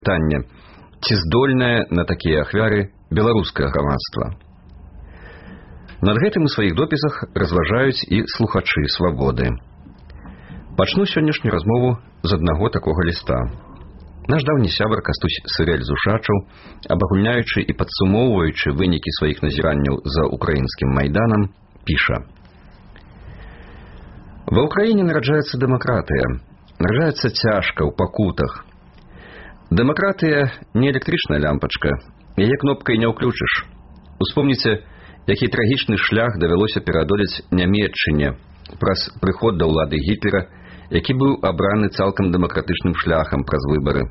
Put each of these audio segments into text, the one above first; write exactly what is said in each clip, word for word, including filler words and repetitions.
пытанне: ці здольнае на такія ахвяры беларускае грамадства? Над гэтым у сваіх допісах разважаюць і слухачы свабоды. Пачну сённяшнюю размову з аднаго такога ліста. Наш даўні сябар Кастусь Сырэль з Ушачаў, абагульняючы і падсумоўваючы вынікі сваіх назіранняў за украінскім майданам, піша: «Ва ўкраіне нараджаецца дэмакратыя. Нараджаецца цяжка, ў пакутах. Дэмакратыя не электрычная лямпачка, яе кнопкай не ўключыш. Успомніце, які трагічны шлях давялося пераадолець Нямецчыне праз прыход да ўлады Гітлера, які быў абраны цалкам дэмакратычным шляхам праз выбары.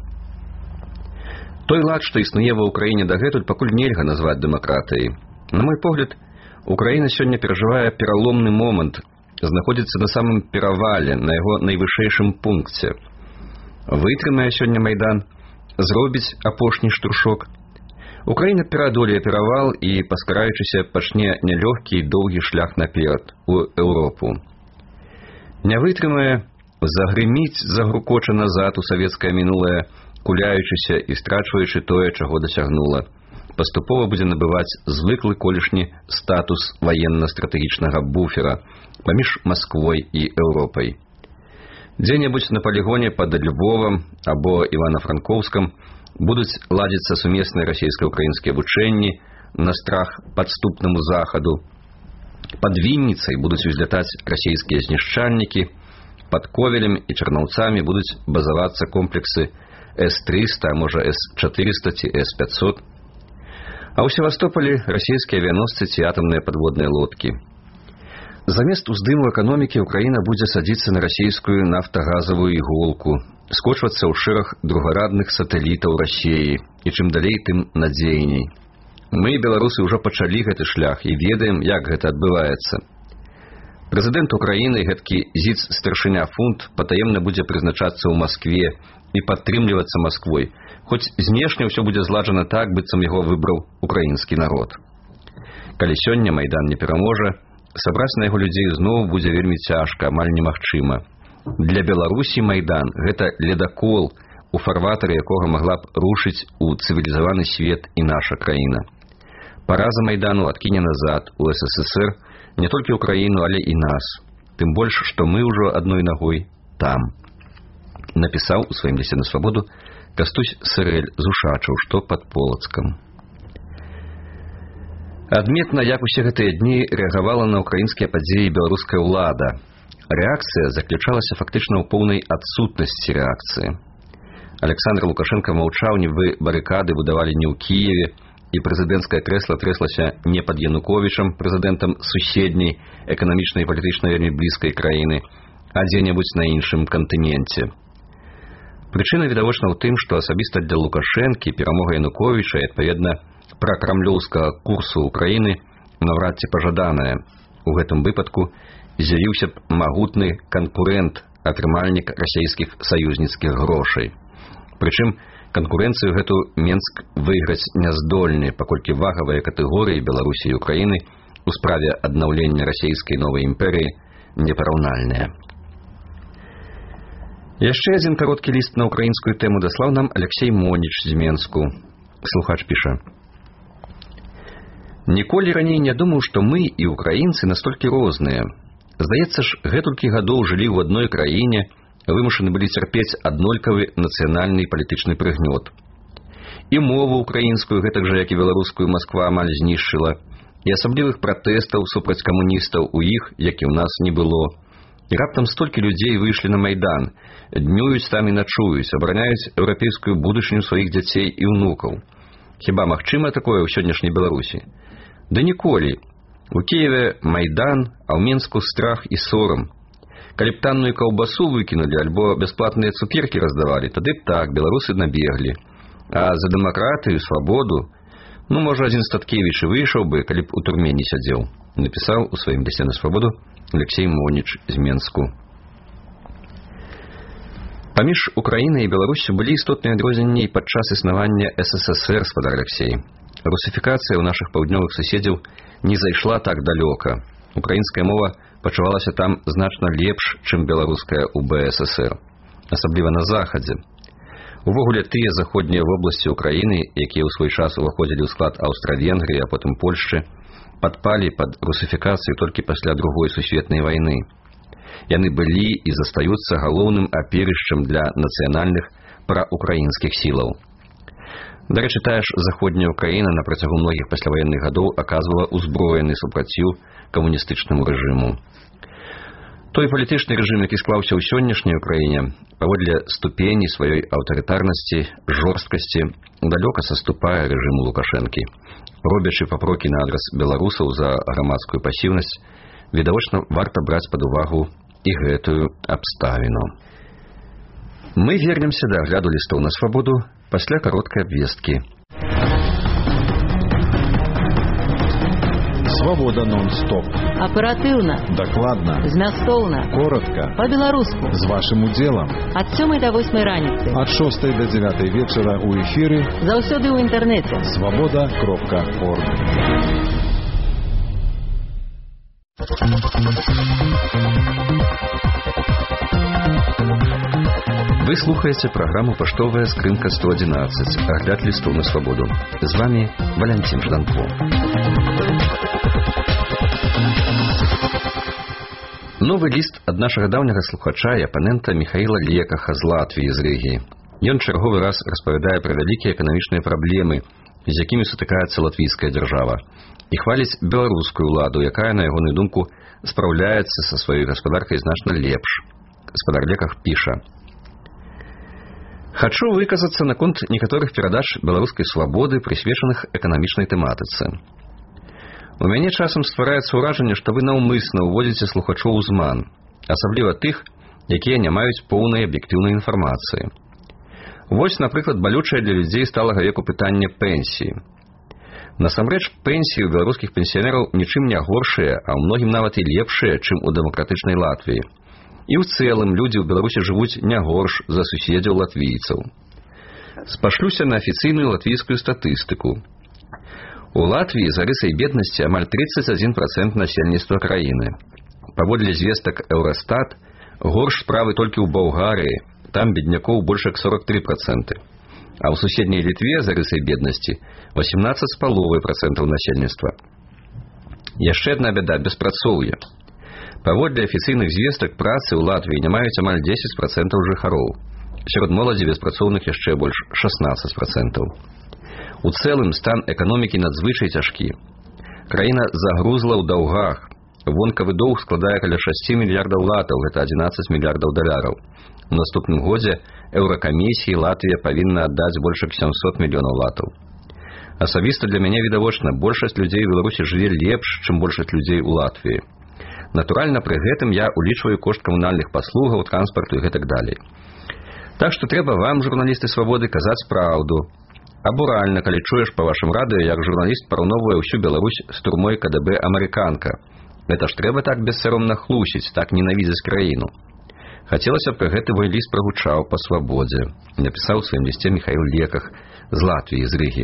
Той лад, што існуе ва ўкраіне дагэтуль, пакуль нельга назваць дэмакратыяй. На мой погляд, Украіна сёння перажывае пераломны момант, знаходзіцца на самым перавале, на яго найвышэйшым пункце. Вытрымае сёння майдан, зробіць апошні штуршок. Украіна пераадолее перавал і, паскараючыся, пачне нялёгкі і доўгі шлях наперад у Еўропу. Не вытрымае, загрыміць, загрукоча назад у савецкае мінулае, куляючыся і страчваючы тое, чаго дасягнула. Паступова будзе набываць звыклы колішні статус ваенна-стратэгічнага буфера паміж Масквой і Еўропай. Дзе-небудзь на палігоне пад Львовам або Івана-Франкоўскам будуць ладзіцца сумесныя расійска-украінскія вучэнні на страх падступнаму захаду. Пад Вінніцай будуць узлятаць расійскія знішчальнікі, пад Ковелем і Чарнаўцамі будуць базавацца комплексы эс трыста, а можа эс чатырыста ці эс пятьсот. А ў Севастополі расійскія авіяносцы ці атамныя падводныя лодкі. Замест уздыму эканомікі Украіна будзе садзіцца на расійскую нафтагазавую іголку, скочвацца ў шэраг другарадных сатэлітаў Расіі, і чым далей, тым надзейней. Мы, беларусы, ўжо пачалі гэты шлях і ведаем, як гэта адбываецца. Прэзідэнт Украіны, гэткі зіц-старшыня фунт, патаемна будзе прызначацца ў Маскве і падтрымлівацца Масквой, хоць знешне ўсё будзе зладжана так, быццам яго выбраў украінскі народ. Калі сёння майдан не пераможа, сабраць на яго людзей зноў будзе вельмі цяжка, амаль немагчыма. Для Беларусі майдан – гэта ледакол, у фарватары якога магла б рушыць у цывілізаваны свет і наша краіна. Параза майдану адкіне назад у эс эс эс эр не толькі Украіну, але і нас. Тым больш, што мы ўжо адной нагой там. Напісаў у сваім лісце на свабоду Кастусь Сырэль з Ушачаў, што пад Полацкам. Адметна, як усе гэтыя дні рэагавала на ўкраінскія падзеі беларуская ўлада. Рэакцыя заключалася фактычна ў поўнай адсутнасці рэакцыі. Александр Лукашенко маўчаў, нібы барыкады будавалі не ў Кіеве, і прэзідэнцкае крэсла трэслася не пад Януковічам, прэзідэнтам суседняй, эканамічнай і палітычнай вельмі блізкай краіны, а дзе-небудзь на іншым кантыненце. Прычына відавочна ў тым, што асабіста для Лукашэнкі перамога Януковіча і, адпаведна, пракрамлёўскага курсу Украіны наўрад ці пажаданая. У гэтым выпадку з'явіўся б магутны канкурэнт, атрымальнік расійскіх саюзніцкіх грошай. Прычым, канкурэнцыю гэту Менск выйграць не здольны, паколькі вагавыя катэгорыі Беларусі і Украіны у справе аднаўлення расійскай новай імперыі непараўнальныя. Яшчэ адзін кароткі ліст на украінскую тэму даслаў нам Алексей Моніч з Менску. Слухач піша: «Ніколі раней не думаў, што мы і украінцы настолькі розныя. Здаецца ж, гэтулькі гадоў жылі ў адной краіне, вымушаны былі цярпець аднолькавы нацыянальны і палітычны прыгнёт. І мову украінскую, гэтак жа, як і беларускую, Масква амаль знішчыла, і асаблівых пратэстаў супраць камуністаў у іх, як і ў нас, не было. І раптам столькі людзей выйшлі на майдан, днююць там і начуюць, абараняюць еўрапейскую будучыню сваіх дзяцей і ўнукаў. Хіба магчыма такое ў сённяшняй Беларусі? Да ніколі. У Кіеве майдан, а ў Менску страх і сорам. Калі б танную каўбасу выкінулі альбо бясплатныя цукеркі раздавалі, тады б так, беларусы набеглі. А за дэмакратыю, свабоду, ну, можа, адзін Статкевіч і выйшаў бы, калі б у турме не сядзеў», напісаў у сваім лісце на свабоду Алексей Моніч з Менску. Паміж Украінай і Беларусю былі істотныя адрозненні і падчас існавання эс эс эс эр, спадар Алексей. Русифікацыя ў нашых паўднёвых суседзяў не зайшла так далёка. Украінская мова пачувалася там значна лепш, чым беларуская ў бэ эс эс эр, асабліва на захадзе. Увогуле, тыя заходнія вобласці Украіны, якія ў свой час уваходзілі ў склад Аўстра-Венгрыі, а потым Польшчы, падпалі пад русіфікацыю толькі пасля другой сусветнай вайны. Яны былі і застаюцца галоўным аперышчам для нацыянальных праўкраінскіх сілаў. Дарэчы, тая ж заходняя Украіна на працягу многіх пасляваенных гадоў аказвала ўзброены супраціў камуністычнаму рэжыму. Той палітычны рэжым, які склаўся ў сённяшняй Украіне, паводле ступені сваёй аўтарытарнасці, жорсткасці, далёка саступае рэжыму Лукашэнкі. Робячы папрокі на адрас беларусаў за грамадскую пасіўнасць, відавочна варта браць пад увагу і гэтую абставіну. Мы вернемся да агляду лістоў на свабоду пасля кароткай абвесткі. Свобода нон-стоп. Аперативно. Докладно. Змястоўна. Коротко. По-беларуску. З вашим удзелам. Ад сёмай до восьмай раніцы. Ад шостай до дзевятай вечара у эфіры. Заўсёды ў інтэрнэце. свобода кропка орг. Вы слухаете программу «Поштовая скрынка сто одиннадцать». Огляд листов на свободу. С вами Валентин Жданко. Новый ліст ад нашага даўняга слухача і апанента Михаіла Лекаха з Латвіі з Рыгі. Ён чарговы раз распавядае пра вялікія эканамічныя праблемы, з якімі сутыкаецца латвійская дзяржава, і хваліць беларускую ўладу, якая, на ягоную думку, спраўляецца са сваёй гаспадаркай значна лепш. Гаспадар Леках піша: «Хочу выказаться наконт некаторых перадач беларускай свабоды, прысвечаных эканамічнай тэматыцы. У мяне часам ствараецца ўражанне, што вы наўмысна ўводзіце слухачоў у зман, асабліва тых, якія не маюць поўнай аб'ектыўнай інфармацыі. Вось, напрыклад, балючае для людзей сталага веку пытанне пенсіі. Насамрэч, пенсіі ў беларускіх пенсіянераў нічым не горшыя, а ў многім нават і лепшыя, чым у дэмакратычнай Латвіі. І ў цэлым людзі ў Беларусі жывуць не горш за суседзяў латвійцаў. Спашлюся на афіцыйную латвійскую статыстыку. У Латвіі за рысай беднасці амаль тридцать один процент насельніцтва краіны. Паводле звестак Еўрастат, горш справы толькі ў Балгарыі, там беднякоў больш як сорок три процента. А ў суседняй Літве за рысай беднасці восемнадцать з паловай процентаў насельніцтва. Яшчэ адна бяда – беспрацоўе. Паводле афіцыйных звестак, працы ў Латвіі не маюць амаль десять процентаў жыхароў. Сярод моладзі беспрацоўных яшчэ больш шестнадцать процентаў. У цэлым стан эканомікі надзвычай цяжкі. Краіна загрузла ў даўгах. Вонкавы доўг складае каля шасці мільярдаў латаў, гэта адзінаццаць мільярдаў даляраў. У наступным годзе Еўракамісіі Латвія павінна аддаць больш як сямсот мільёнаў латаў. Асабіста для мяне відавочна, большасць людзей у Беларусі жыве лепш, чым большасць людзей у Латвіі. Натуральна, пры гэтым я улічваю кошт камунальных паслугаў, транспарту і гэтак далей. Так што трэба вам, журналісты свабоды, казаць праўду. Абуральна, калі чуеш па вашым радыё, як журналіст параўноўвае ўсю Беларусь з турмой ка дэ бэ «Амерыканка». Гэта ж трэба так бессаромна хлусіць, так ненавідзець краіну. Хацелася б, гэты мой ліст прагучаў па свабодзе, напісаў у сваім лісце Михаіл Леках з Латвіі, з Рыгі.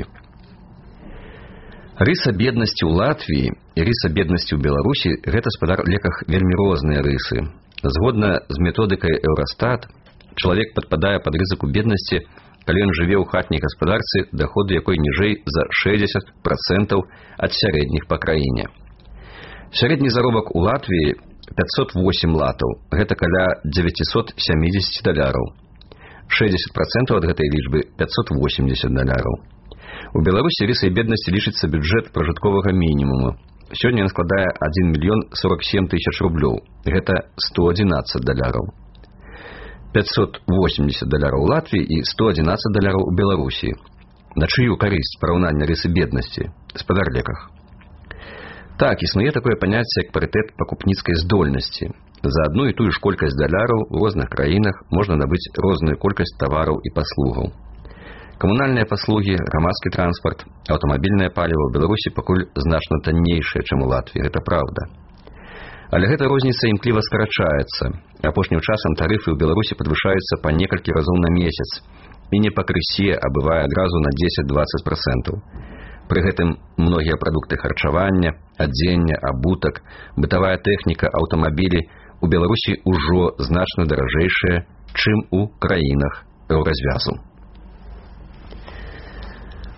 Рыса беднасці ў Латвіі і рыса беднасці ў Беларусі – гэта, спадар Леках, вельмі розныя рысы. Згодна з методыкай Еўрастат, чалавек падпадае пад рызыку беднасці, калі ён жыве ў хатняй гаспадарцы, даходы якой ніжэй за шэсцьдзесят процентаў ад сярэдніх па краіне. Сярэдні заробак у Латвіі – пятьсот восемь латаў, гэта каля девятьсот семьдесят даляраў. шэсцьдесят процентаў ад гэтай лічбы – пятьсот восемьдесят даляраў. У Беларусі рысай беднасці лічыцца бюджэт пражытковага мінімуму. Сёння ён складае адзін мільён сорок сем тысяч рублёў. Гэта сто адзінаццаць даляраў. пятьсот восемьдесят даляраў у Латвіі і сто адзінаццаць даляраў у Беларусі. На чыю карысць параўнання рысы беднасці, спадар Леках? Так, існуе такое паняцце, як парытэт пакупніцкай здольнасці. За адну і тую ж колькасць даляраў у розных краінах можна набыць розную колькасць тавараў і паслугаў. Камунальныя паслугі, грамадскі транспарт, аўтамабільнае паліва ў Беларусі пакуль значна таннейшае, чым у Латвіі, гэта праўда. Але гэта розніца імкліва скарачаецца. Апошнім часам тарыфы ў Беларусі падвышаюцца па некалькі разоў на месяц і не пакрысе, а бывае адразу на дзесяць-дваццаць процентаў. Пры гэтым многія прадукты харчавання, адзення, абутак, бытавая тэхніка, аўтамабілі у Беларусі ўжо значна даражэйшыя, чым у краінах еўразвязу.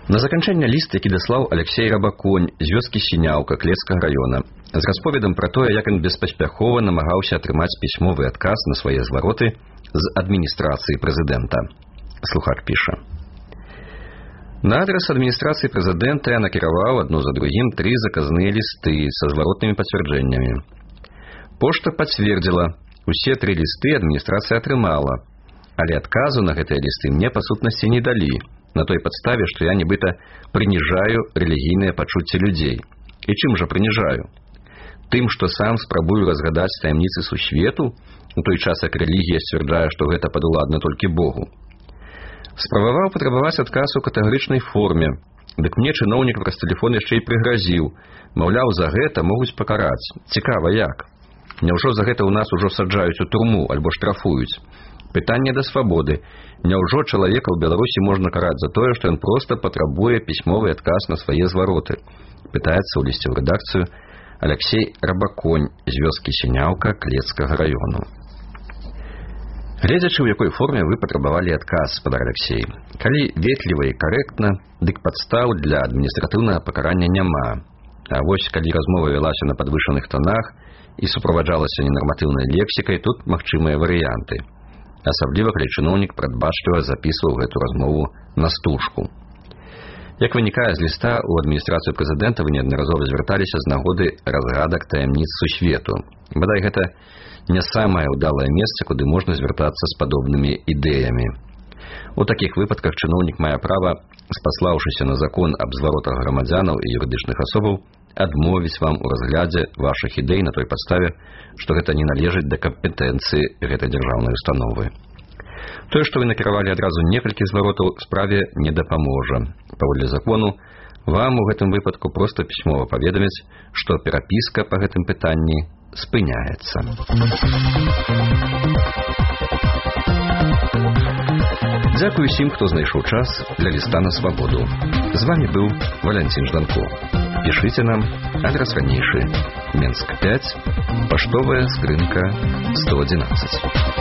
На заканчэнне ліст, які даслаў Алексей Рабаконь з вёскі Сіняўка Клецкага раёна, з расповедам пра тое, як ён беспаспяхова намагаўся атрымаць пісьмовы адказ на свае звароты з адміністрацыі прэзідэнта. Слухач піша. На адрес адміністрацыі прэзідэнта я накіраваў адно за другім тры заказныя лісты са зваротнымі пацвярджэннямі. Пошта пацвердзіла, усе тры лісты адміністрацыя атрымала, але адказу на гэтыя лісты мне па сутнасці не далі, на той падставе, што я нібыта прыніжаю рэлігійныя пачуцці людзей. І чым жа прыніжаю? Тым, што сам спрабую разгадаць таямніцы сусвету, у той час як рэлігія сцвярджае, што гэта падуладна толькі Богу. Спрабаваў патрабаваць адказ у катэгарычнай форме, дык мне чыноўнік праз тэлефон яшчэ і прыгразіў, маўляў, за гэта могуць пакараць. Цікава як? Няўжо за гэта ў нас ужо саджаюць у турму альбо штрафуюць? Пытанне да свабоды. Няўжо чалавека ў Беларусі можна караць за тое, што ён проста патрабуе пісьмовы адказ на свае звароты? Пытаецца ў лісце ў рэдакцыю Алексей Рабаконь з вёскі Сіняўка Клецкага раёну. Гледзячы, у якой форме вы патрабавалі адказ, спадар Алексей. Калі ветліва і карэктна, дык падстаў для адміністратыўнага пакарання няма. А вось калі размова вялася на падвышаных тонах і суправаджалася ненарматыўнай лексікай, тут магчымыя варыянты. Асабліва, калі чыноўнік прадбачліва запісваў гэту размову на стужку. Як вынікае з ліста, у адміністрацыю прэзідэнта вы неаднаразова звярталіся з нагоды разгадак таямніц сусвету. Бадай, гэта не самае ўдалае месца, куды можна звяртацца з падобнымі ідэямі. У такіх выпадках чыноўнік мае права, спаслаўшыся на закон аб зваротах грамадзянаў і юрыдычных асобаў, адмовіць вам у разглядзе вашых ідэй на той падставе, што гэта не належыць да кампетэнцыі гэтай дзяржаўнай установы. Тое, што вы накіравалі адразу некалькі зваротаў, справе не дапаможа. Паводле закону, вам у гэтым выпадку проста пісьмова паведамяць, што перапіска па гэтым пытанні спыняецца. Дзякуй усім, хто знайшоў час для ліста на свабоду. З вами быў Валянцін Жданко. Пішыце нам, адрес ранейшы, Менск пять, паштовая скрынка сто одиннадцать.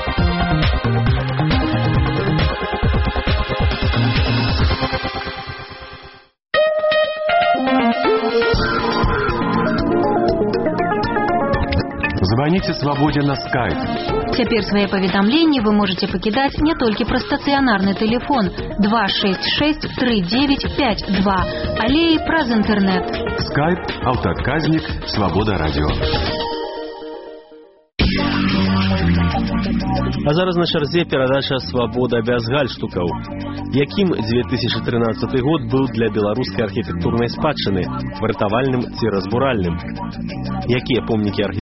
Звоните «Свободе» на скайп. Цяпер свае паведамленні вы можете пакідаць не толькі праз стацыянарны тэлефон два шесть шесть три девять пять два, але і праз інтэрнэт. Скайп, аўтаадказнік, «Свобода» радио. А зараз на чарзе перадача «Свобода» без гальштукаў. Якім две тысячи тринадцаты год быў для беларускай архітэктурнай спадчыны, выратавальным ці разбуральным? Якія помнікі архітэктуры